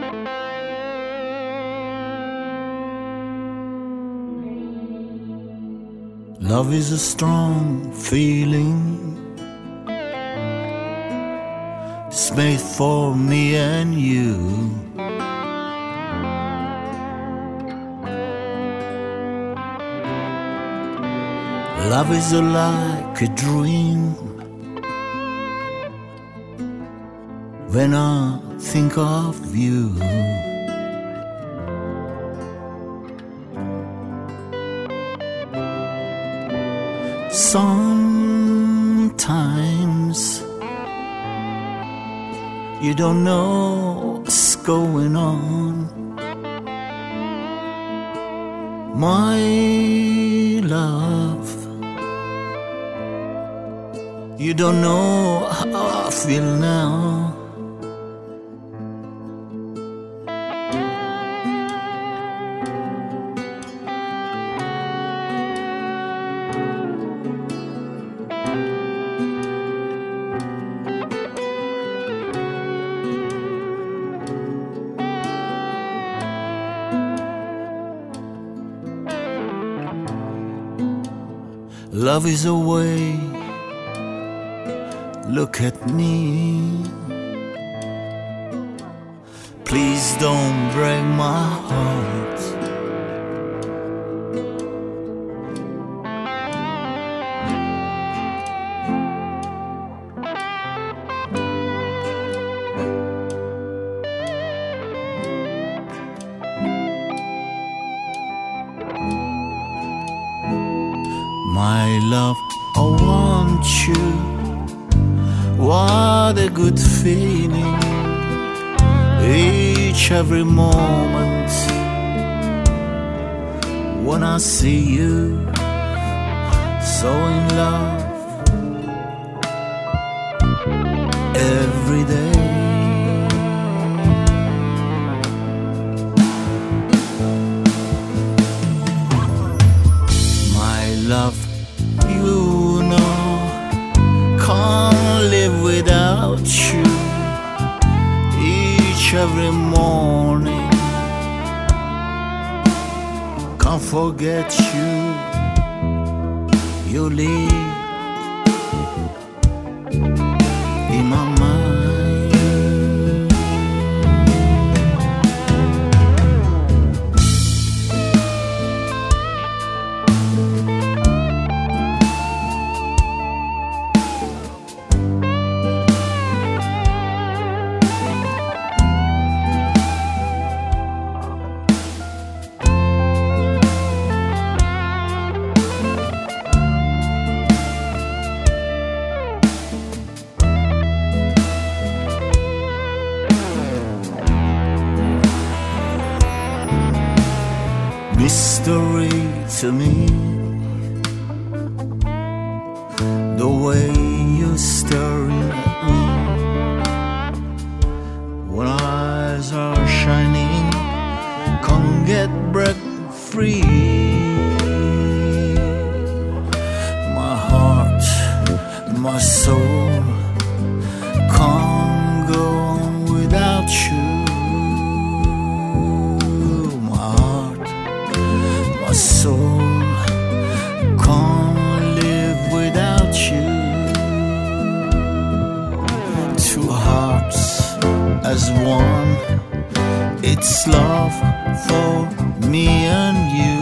Love is a strong feeling. It's made for me and you. Love is like a dream. When I think of you, sometimes you don't know what's going on, my love. You don't know how I feel now. Love is a way. Look at me. Please don't break my heart. My love, I want you. What a good feeling. Each every moment when I see you, so in love every day. My love, you know, can't live without you. Each every morning, can't forget you. You live in my mind. Mystery to me, the way you're staring at me when eyes are shining, can't get breath free. My heart, my soul can't go on without you. My soul can't live without you. Two hearts as one, it's love for me and you.